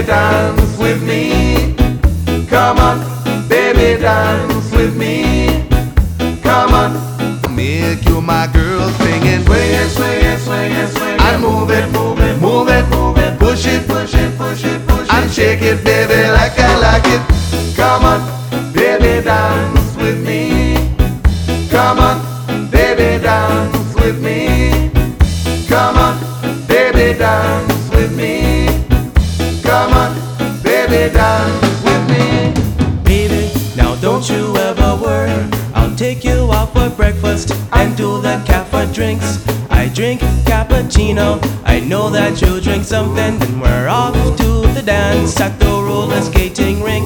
dance with me. Come on, baby, dance with me. Come on, make you my girl, singing, swing it, swing it, swing it, swing it, and move it, move it, move it, move it, push it, push it, push it, push it, and shake it, baby, like I like it. Come on, baby, dance with me. Come on, baby, dance with me. Come on, baby, dance with me. Come on, baby, dance with me. Baby, now don't you ever worry. I'll take you out for breakfast and do the cafe drinks. I drink cappuccino. I know that you drink something. Then we're off to the dance at the roller skating rink.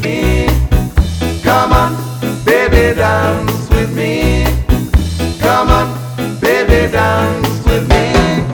Come on, baby, dance with me. Come on, baby, dance with me.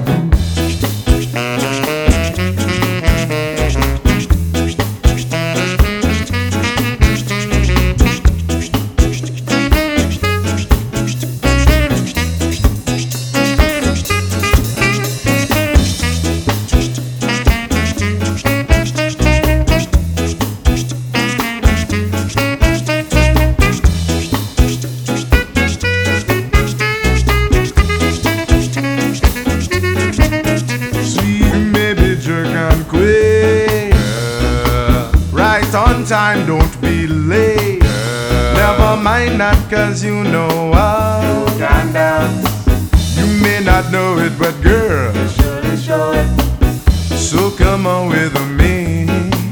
Right on time, don't be late. Never mind that, cause you know you can dance. You may not know it, but girl, you surely show it. So come on with me.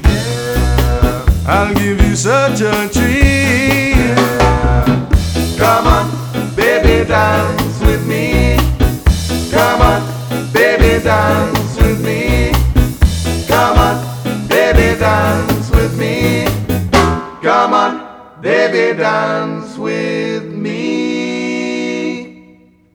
I'll give you such a treat. Come on, baby, dance with me. Come on, baby, dance with me. Come on, baby, dance with me. Come on, baby, dance with me.